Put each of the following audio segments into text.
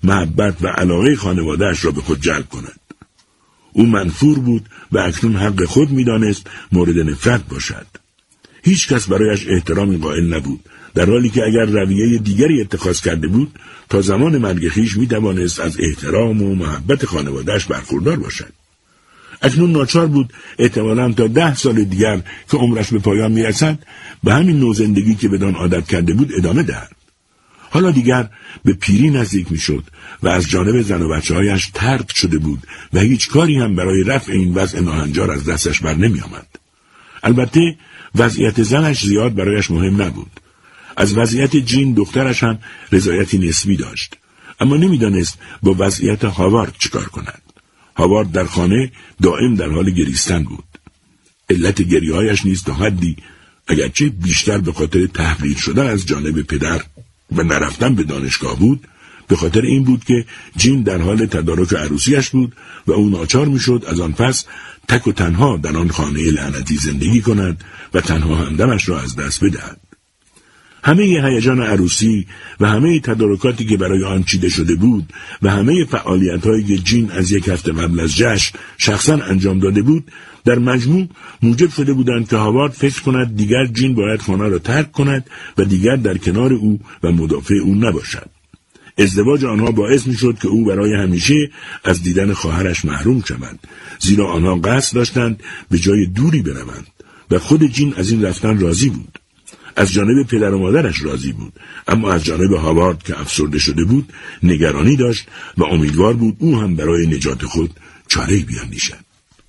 محبت و علاقه خانواده‌اش را به خود جلب کند. او منفور بود و اکنون حق خود می‌دانست مورد نفرت باشد. هیچ کس برایش احترامی قائل نبود، در حالی که اگر رویه دیگری اتخاذ کرده بود تا زمان مرگ خویش می‌توانست از احترام و محبت خانواده‌اش برخوردار باشد. اکنون ناچار بود احتمالاً تا 10 سال دیگر که عمرش به پایان می‌رسد به همین نوع زندگی که بدان عادت کرده بود ادامه دهد. حالا دیگر به پیری نزدیک می‌شد و از جانب زن و بچه‌هایش طرد شده بود و هیچ کاری هم برای رفع این وضع ناهنجار از دستش بر نمی‌آمد. البته وضعیت زنش زیاد برایش مهم نبود. از وضعیت جین دخترش هم رضایتی نسبی داشت، اما نمی‌دانست با وضعیت هاوارد چیکار کند. هاوارد در خانه دائم در حال گریستن بود. علت گریه‌هایش نیز تا حدی اگرچه بیشتر به خاطر تحقیر شدن از جانب پدر و نرفتن به دانشگاه بود، به خاطر این بود که جین در حال تدارک عروسیش بود و او ناچار میشد از آن پس تک و تنها در آن خانه لعنتی زندگی کند و تنها همدمش را از دست بدهد. همه هیجان عروسی و همه تدارکاتی که برای آن چیده شده بود و همه فعالیت‌هایی که جین از 1 هفته قبل از جشن شخصا انجام داده بود در مجموع موجب شده بودند که هاوارد فکر کند دیگر جین باید خانه را ترک کند و دیگر در کنار او و مدافع او نباشد. ازدواج آنها باعث می‌شد که او برای همیشه از دیدن خواهرش محروم شود، زیرا آنها قصد داشتند به جای دوری بروند و خود جین از این رفتن راضی بود. از جانب پدر و مادرش راضی بود، اما از جانب هاوارد که افسرده شده بود نگرانی داشت و امیدوار بود او هم برای نجات خود چاره‌ای بیاندیشد.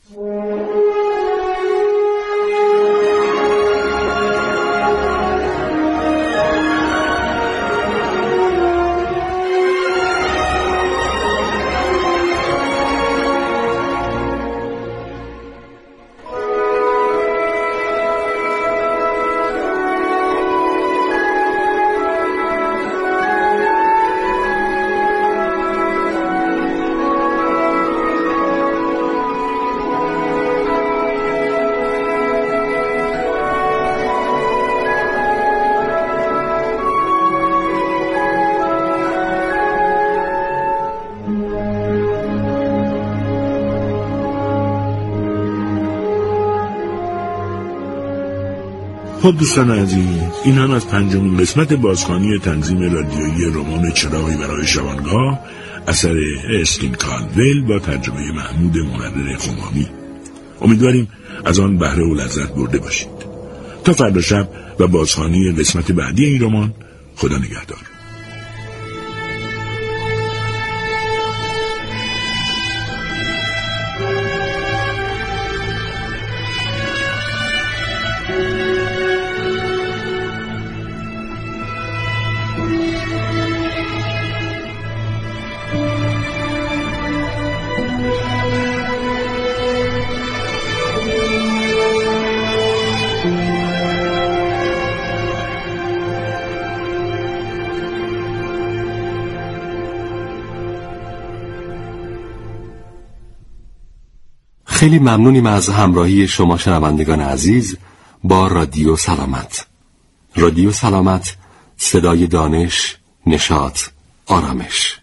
خب دوستان عزیز، این هم از 5مین قسمت بازخوانی تنظیم رادیویی رمان چراغی برای شبانگاه اثر استین کالدول با ترجمه محمود مقرر خمامی. امیدواریم از آن بهره و لذت برده باشید. تا فردا شب و بازخوانی قسمت بعدی این رمان، خدا نگهدار. خیلی ممنونیم از همراهی شما شنوندگان عزیز با رادیو سلامت. رادیو سلامت، صدای دانش، نشاط، آرامش.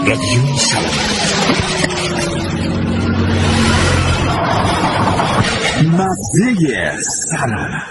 رادیو سلامت. مزه سلامت.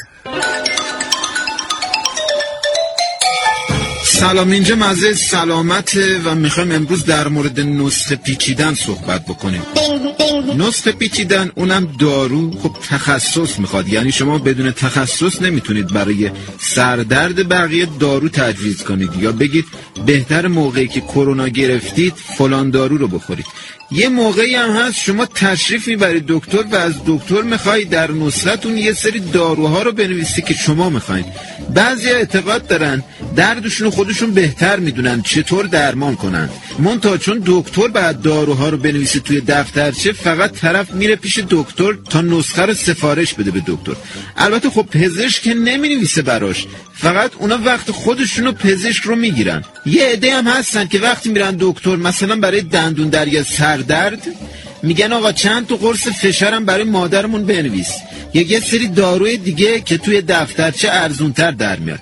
سلام، اینجا مزه سلامته و میخوایم امروز در مورد نسخه پیچیدن صحبت بکنیم. نسخه پیچیدن اونم دارو، خب تخصص میخواد، یعنی شما بدون تخصص نمیتونید برای سردرد بقیه دارو تجویز کنید یا بگید بهتر موقعی که کرونا گرفتید فلان دارو رو بخورید. یه موقعی هم هست شما تشریف میبرید دکتر و از دکتر میخواید در نسختون یه سری داروها رو بنویسی که شما میخواید. بعضی اعتقاد دارن دردشون خودشون بهتر میدونن چطور درمان کنن، منتها چون دکتر بعد داروها رو بنویسه توی دفترچه، فقط طرف میره پیش دکتر تا نسخه رو سفارش بده به دکتر. البته خب پزشک که نمینویسه براش، فقط اونا وقت خودشونو پزشک رو میگیرن. یه عده هم هستن که وقتی میرن دکتر مثلا برای دندون در یا سردرد میگن آقا چند تا قرص فشارم برای مادرمون بنویس، یا یه سری داروی دیگه که توی دفترچه ارزونتر در میاد.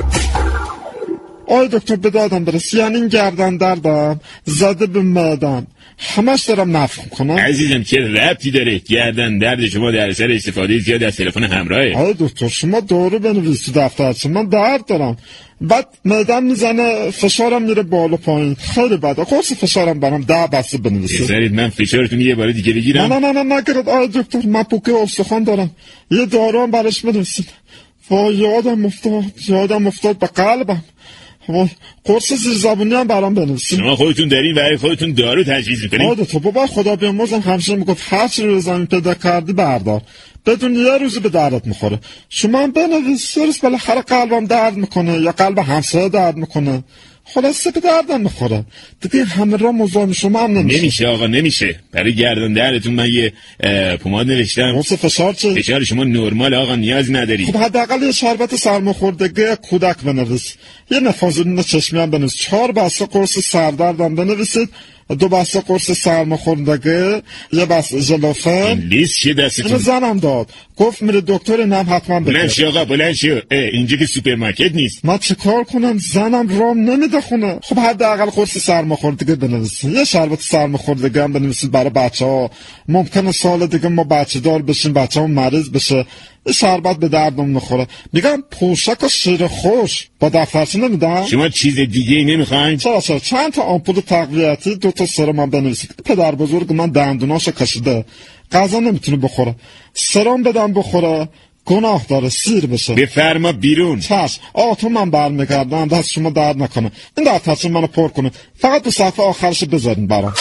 آی دکتر به دادم برس، یعنی این گردن دردم زده به معدم همش دارم نفخ کنم. عزیزم چه ربطی داره گردن درد شما در اثر استفاده زیاد از تلفن همراهه؟ آی دکتر شما دارو بنویس تو دفترچه، من درد دارم، بعد معدم میزنه، فشارم میره بالا پایین، خیلی بده. قرص فشارم برام 10 بسته بنویسید. سرید من فشارتون یه بار دیگه بگیرم؟ نه نگیرید آی دکتر، من پوکه استخوان دارم، یه دارو هم براش بنویسید. وای یادم افتاد به قلبم. قرص زیرزبونی هم برام بنویسید. شما خودتون دارین برای خودتون دارو تجویز میکنین؟ آده تو بابا خدا بیامرزم همیشه میگفت هر چی رو زمین پیدا کردی بردار، بدون یه روزی به دردت میخوره. شما هم بنویس، یه روز بالاخره قلبم درد میکنه یا قلب همسایه درد میکنه، خلاصه به دردم میخوره دیگه. همه را مزاحم شما هم نمیشه آقا، نمیشه. برای گردن دردتون من یه پماد نوشتم. قرص فشار چه؟ فشار شما نرمال آقا، نیاز نداری. خب حداقل یه شربت سرماخوردگی کودک بنویس، یه نفاذولین چشمی هم بنویس، 4 بسته قرص سردردم بنویسید، 2 بسته قرص سرماخوردگی، یه بسته ژلوفن. این لیست چه دستتون؟ اینو زنم داد، گفت میره دکتر، اینم حتما بده. بلند شو آقا بلند شو، اینجا که سوپرمارکت نیست. من چه کار کنم؟ زنم رام نمیده خونه. خب حداقل قرص سرماخوردگی بنویسید، یه شربت سرماخوردگی هم بنویسید برای بچه‌ها. ممکنه سال دیگه ما بچه دار بشیم، بچه‌مون مریض بشه، شربت به دردم میخوره. میگم پوشک و شیر خوش با دفترچه نمیدم. شما چیز دیگه ای نمیخواین؟ چرا چند تا آمپول تقویتی، 2 تا سرم هم بنویسید. پدر بزرگ من دندوناشو کشیده، غذا نمیتونه بخوره، سرم بدم بخوره گناه داره، سیر بشه. بفرما بیرون. چشم. تو من برمیگردم، دست شما درد نکنه. این دفترچه منو پر کنه، فقط به صفحه آخرش بذارین برام.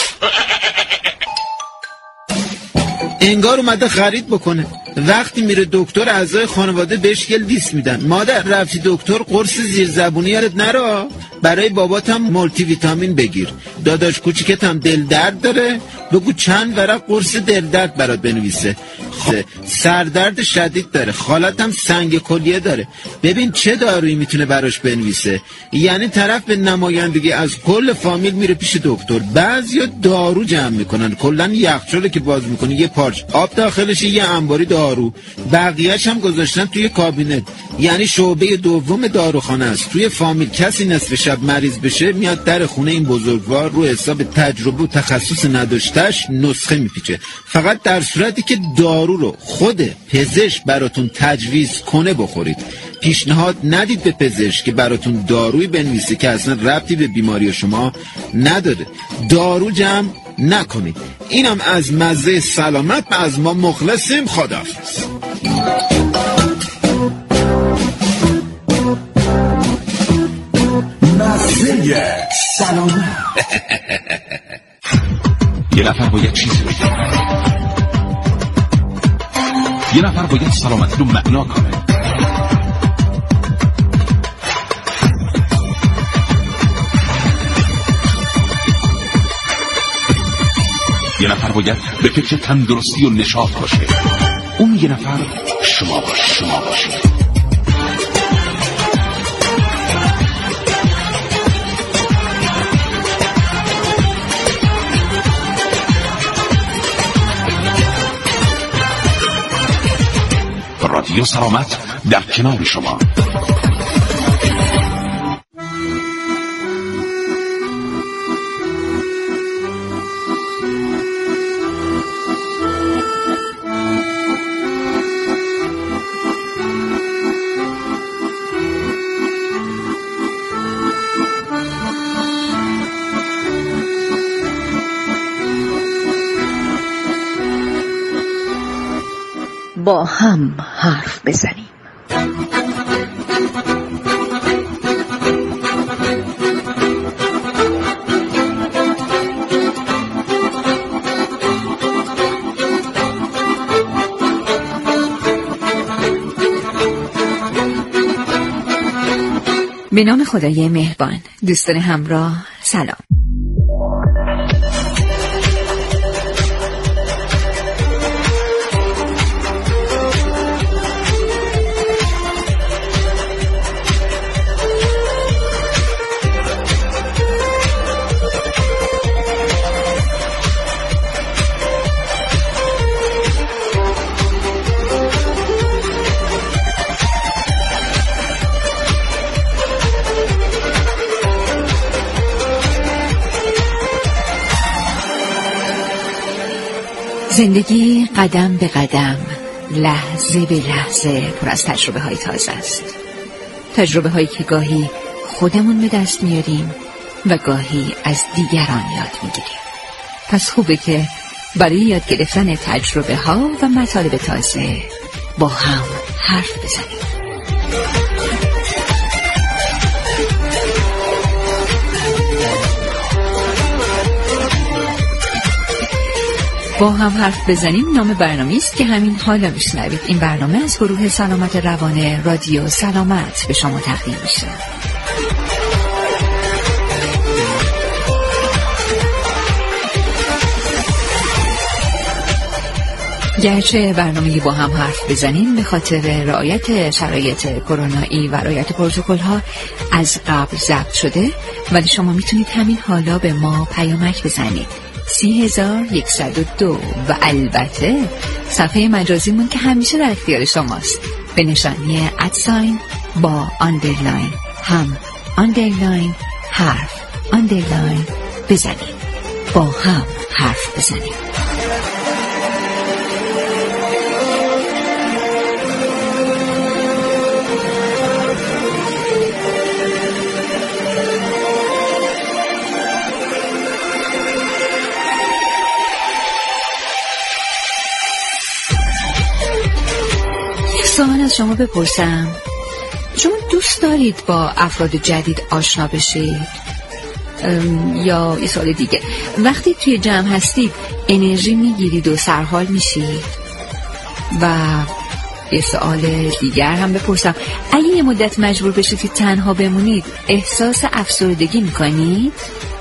انگار اومده خرید بکنه. وقتی میره دکتر اعضای خانواده بهش یه لیست میدن، مادر رفتی دکتر قرص زیرزبونی یادت نره، برای بابات هم مولتی ویتامین بگیر، داداش کوچیکت هم دل درد داره، بگو چند ورق قرص دل درد برات بنویسه، سردرد شدید داره، خالت هم سنگ کلیه داره، ببین چه دارویی میتونه براش بنویسه. یعنی طرف به نمایندگی از کل فامیل میره پیش دکتر. بعضیا دارو جمع میکنن، کلا یخچاله که باز میکنی یه پارچ آب داخلش، یه انباری دارو، بقیه‌اش هم گذاشتن توی کابینت. یعنی شعبه دوم داروخانه است. توی فامیل کسی نصف شب مریض بشه میاد در خونه این بزرگوار، رو حساب تجربه و تخصص نداشتهش نسخه میپیچه. فقط در صورتی که دارو رو خود پزشک براتون تجویز کنه بخورید. پیشنهاد ندید به پزشک که براتون دارویی بنویسه که اصلا ربطی به بیماری شما نداره. دارو جمع نکنید. اینم از مزه سلامت. از ما مخلصیم. خداحافظ. مزه سلامت. یه نفر باید چیزی بگه، یه نفر باید سلامتی رو معنا کنه. یه نفر باید به فکر تندرستی و نشاط باشه. اون یه نفر شما باشید. رادیو سلامت در کنار شما. با هم حرف بزنیم. به نام خدای مهربان. دوستان همراه، سلام. زندگی قدم به قدم، لحظه به لحظه پر از تجربه های تازه است. تجربه هایی که گاهی خودمون به دست میاریم و گاهی از دیگران یاد میگیریم. پس خوبه که برای یاد گرفتن تجربه ها و مطالب تازه با هم حرف بزنیم. با هم حرف بزنیم نام برنامه‌ای است که همین حالا میشنوید. این برنامه از گروه سلامت روان رادیو سلامت به شما تقدیم میشه. گرچه برنامه با هم حرف بزنیم به خاطر رعایت شرایط کرونایی و رعایت پروتکل‌ها از قبل ضبط شده، ولی شما میتونید همین حالا به ما پیامک بزنید 30,102 و البته صفحه مجازیمون که همیشه در اختیار شماست به نشانی ادساین با آندرلاین هم آندرلاین حرف آندرلاین بزنید. با هم حرف بزنید. سوال از شما بپرسم، شما دوست دارید با افراد جدید آشنا بشید؟ یا یه سوال دیگه، وقتی توی جمع هستید انرژی میگیرید و سرحال میشید؟ و یه سوال دیگر هم بپرسم، اگه یه مدت مجبور بشید که تنها بمونید احساس افسردگی میکنید؟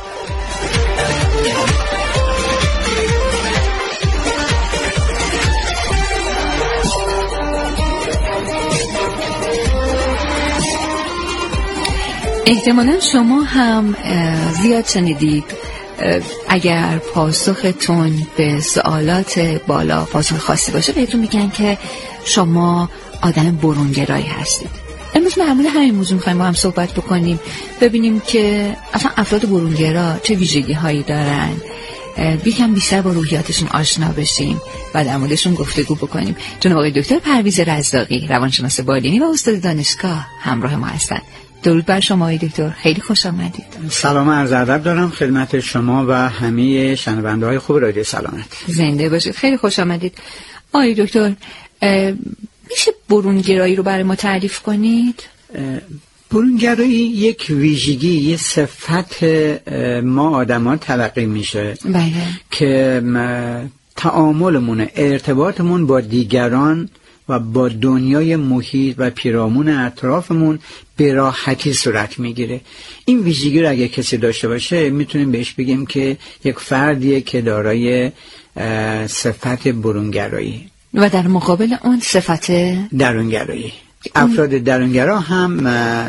احتمالا شما هم زیاد شنیدید اگر پاسختون به سوالات بالا پاسخ خاصی باشه بهتون میگن که شما آدم برونگرایی هستید. امروز معمول همین موضوع میخوایم با هم صحبت بکنیم، ببینیم که اصلا افراد برونگرا چه ویژگی هایی دارن، یکم بیشتر با روحیاتشون آشنا بشیم و در موردشون گفتگو بکنیم. جناب آقای دکتر پرویز رزاقی، روانشناس بالینی و استاد دانشگاه همراه ما هستند. درود بر شما آقای دکتر، خیلی خوش آمدید. سلام عرض ادب دارم خدمت شما و همه شنونده‌های خوب رادیو سلامت. زنده باشید، خیلی خوش آمدید. آقای دکتر، میشه برونگرایی رو برای ما تعریف کنید؟ برونگرایی یک ویژگی، یه صفت ما آدمان تلقی میشه. بله. که تعاملمون، ارتباطمون با دیگران و با دنیای محیط و پیرامون اطرافمون به راحتی صورت میگیره. این ویژگی رو اگه کسی داشته باشه میتونیم بهش بگیم که یک فردیه که دارای صفت برونگرایی و در مقابل اون صفت درونگرایی. افراد درونگرا هم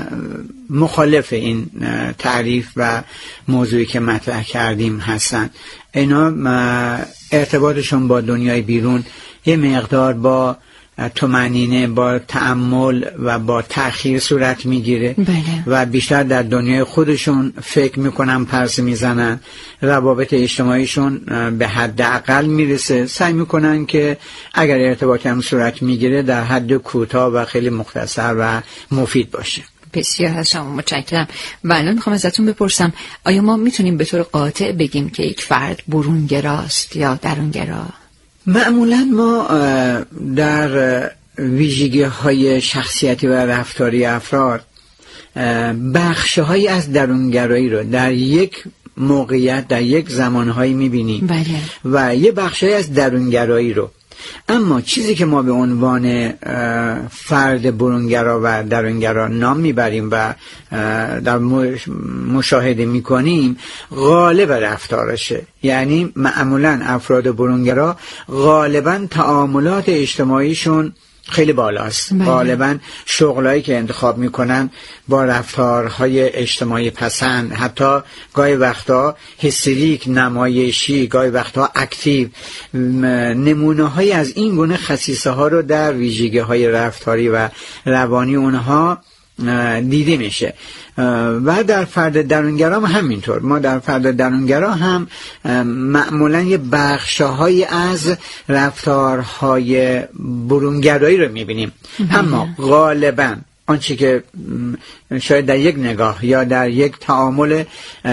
مخالف این تعریف و موضوعی که مطرح کردیم هستن. اینا ارتباطشون با دنیای بیرون یه مقدار با طمأنینه، با تأمل و با تأخیر صورت میگیره. بله. و بیشتر در دنیای خودشون فکر میکنن، پرسه میزنن، روابط اجتماعیشون به حد اقل میرسه، سعی میکنن که اگر ارتباطی هم صورت میگیره در حد کوتاه و خیلی مختصر و مفید باشه. بسیار از شما متشکرم. و الان میخوام ازتون بپرسم، آیا ما میتونیم به طور قاطع بگیم که یک فرد برونگراست یا درونگرا؟ معمولا ما در ویژگی‌های شخصیتی و رفتاری افراد بخش‌هایی از درونگرایی رو در یک موقعیت در یک زمانهایی می‌بینیم. بله. و یه بخشی از درونگرایی رو. اما چیزی که ما به عنوان فرد برونگرا و درونگرا نام میبریم و در مشاهده میکنیم غالب رفتارشه. یعنی معمولا افراد برونگرا غالبا تعاملات اجتماعیشون خیلی بالاست. غالبا شغلایی که انتخاب میکنن با رفتارهای اجتماعی پسند، حتی گاهی وقتا هیستریک، نمایشی، گاهی وقتا اکتیو، نمونه های از این گونه خصیصه ها رو در ویژگی های رفتاری و روانی اونها دیده میشه. و در فرد درونگرا هم همینطور. ما در فرد درونگرا هم معمولا یه بخش‌هایی از رفتارهای برونگرایی رو میبینیم. اما غالبا آنچه که شاید در یک نگاه یا در یک تعامل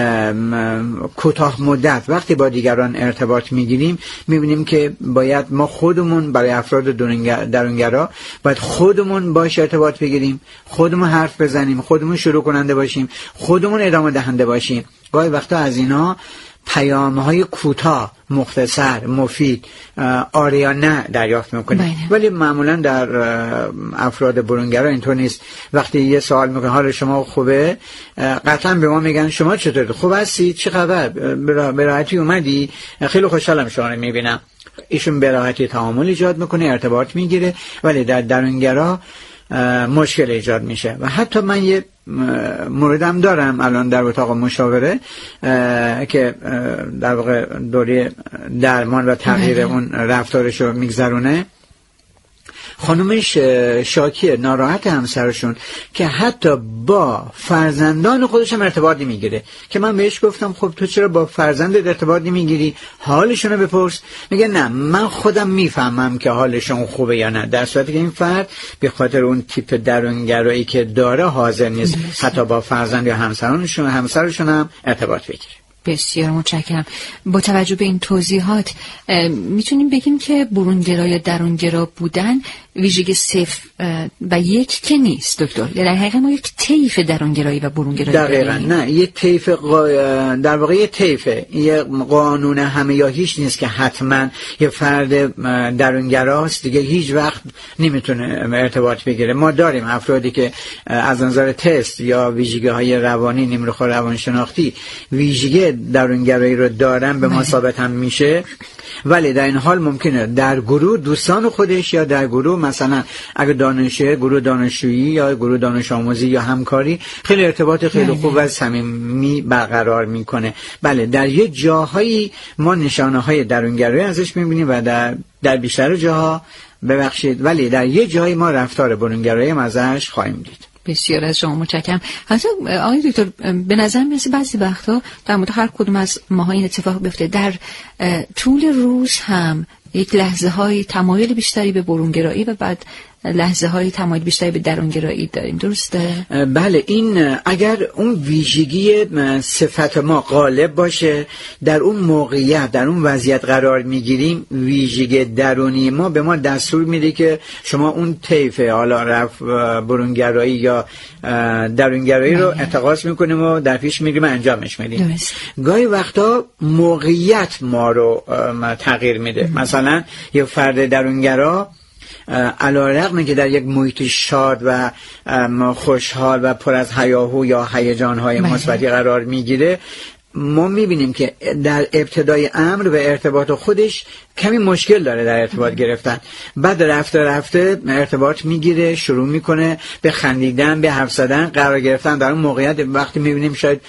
کوتاه مدت وقتی با دیگران ارتباط میگیریم میبینیم که باید ما خودمون برای افراد درونگرا باید خودمون باش ارتباط بگیریم، خودمون حرف بزنیم، خودمون شروع کننده باشیم، خودمون ادامه دهنده باشیم. گاهی وقتا از اینا پیام‌های کوتاه، مختصر، مفید، آره یا نه دریافت میکنیم. ولی معمولا در افراد برونگرا اینطور نیست. وقتی یه سوال میکنه حال شما خوبه، قطعا به ما میگن شما چطوری؟ خوب هستی؟ چه خبر؟ به راحتی اومدی؟ خیلی خوشحالم شما رو میبینم. ایشون به راحتی تعامل ایجاد میکنه، ارتباط میگیره. ولی در درونگرا مشکل ایجاد میشه. و حتی من یه موردم دارم الان در اتاق مشاوره که در واقع دوره درمان و تغییر اون رفتارش رو میگذرونه. خانومش شاکیه، ناراحت همسرشون که حتی با فرزندان خودش هم ارتباط نمیگیره. که من بهش گفتم خب تو چرا با فرزندت ارتباط نمیگیری؟ حالشون رو بپرس. میگه نه من خودم میفهمم که حالشون خوبه یا نه. در صورتی که این فرد به خاطر اون تیپ درونگرایی که داره حاضر نیست حتی با فرزند یا همسرشون هم ارتباط بگیره. بسیار متشکرم. با توجه به این توضیحات میتونیم بگیم که برونگرا یا درونگرا بودن ویژگی 0 و 1 که نیست دکتر. در حقیقت ما یک طیف درونگرایی و برونگرایی دقیقاً نه، یک طیف در واقع یک طیفه. یه قانون همه یا هیچ نیست که حتما یه فرد درونگراست دیگه هیچ وقت نمیتونه ارتباط بگیره. ما داریم افرادی که از نظر تست یا ویژگی‌های روانی، نمره روانشناختی ویژگی درونگرایی رو دارن، به ما ثابت هم میشه. ولی در این حال ممکنه در گروه دوستان خودش یا در گروه مثلا اگه گروه دانشجویی یا گروه دانش آموزی یا همکاری خیلی ارتباط خیلی خوب و صمیمی برقرار میکنه. بله در یه جاهایی ما نشانه های درونگرایی ازش میبینیم و در بیشتر جاها ببخشید ولی در یه جایی ما رفتار برونگرایی هم ازش خواهیم دید. بسیار از شما متشکرم. حتی آقای دکتر به نظر میاد بعضی وقتا در مورد هر کدوم از ماها این اتفاق بیفته، در طول روز هم یک لحظه های تمایل بیشتری به برونگرایی و بعد لحظه های تمایل بیشتری به درونگرایی داریم، درسته؟ بله، این اگر اون ویژگی صفت ما غالب باشه در اون موقعیت، در اون وضعیت قرار میگیریم، ویژگی درونی ما به ما دستور میده که شما اون طیف حالا برونگرایی یا درونگرایی رو اتخاذ میکنیم و در پیش میگیریم انجامش میدیم. گاهی وقتا موقعیت ما رو تغییر میده. مثلا یه فرد درونگرا علی‌رغم که در یک محیط شاد و خوشحال و پر از هیاهو یا هیجان‌های مثبتی قرار میگیره، ما میبینیم که در ابتدای امر و ارتباط خودش کمی مشکل داره در ارتباط گرفتن. بعد رفته ارتباط میگیره، شروع میکنه به خندیدن، به حرف زدن، قرار گرفتن در اون موقعیت. وقتی میبینیم شاید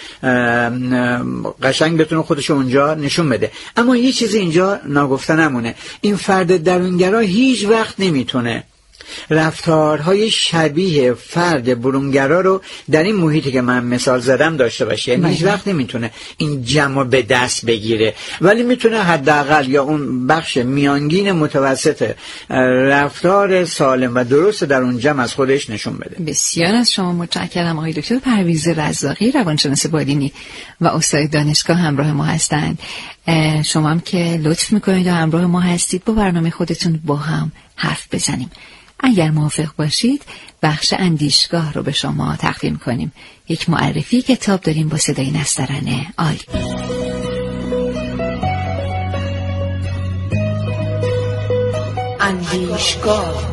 قشنگ بتونه خودش اونجا نشون بده. اما یه چیزی اینجا ناگفته نمونه، این فرد درونگرا هیچ وقت نمیتونه رفتارهای شبیه فرد برونگرا رو در این محیطی که من مثال زدم داشته باشه. یعنی هیچ وقت نمیتونه این جمع به دست بگیره، ولی میتونه حداقل یا اون بخش میانگین متوسط رفتار سالم و درست در اون جمع از خودش نشون بده. بسیار از شما متشکرم آقای دکتر پرویز رزاقی، روانشناس بالینی و استاد دانشگاه همراه ما هستند. شما هم که لطف میکنید و همراه ما هستید با برنامه خودتون با هم حرف بزنیم. اگر موافق باشید بخش اندیشگاه رو به شما تقدیم کنیم. یک معرفی کتاب داریم با صدای نسترن عالی. اندیشگاه.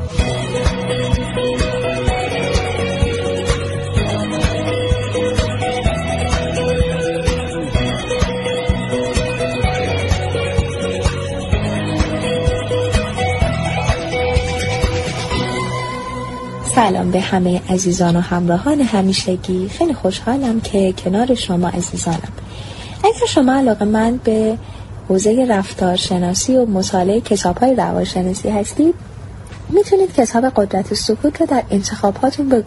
سلام به همه عزیزان و همراهان همیشگی. خیلی خوشحالم که کنار شما عزیزانم. اگر شما علاقه‌مند به حوزه رفتارشناسی و مطالعه کتاب‌های روانشناسی هستید، میتونید کتاب قدرت سکوت رو در انتخاباتون